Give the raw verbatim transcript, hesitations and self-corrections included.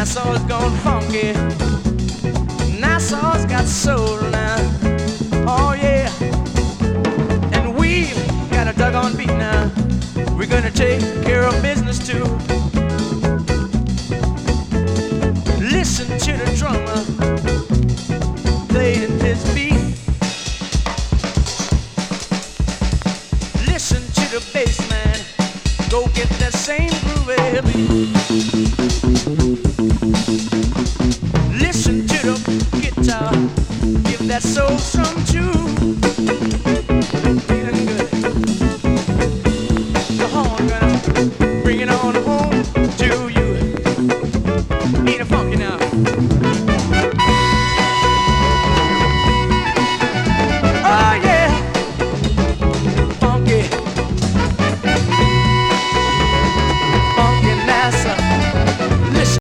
Nassau's gone funky. Nassau's got soul now. Oh yeah. And we've got a doggone beat now. We're gonna take care of business too. Listen to the drummer playing his beat. Listen to the bass man, go get that same groovy beat.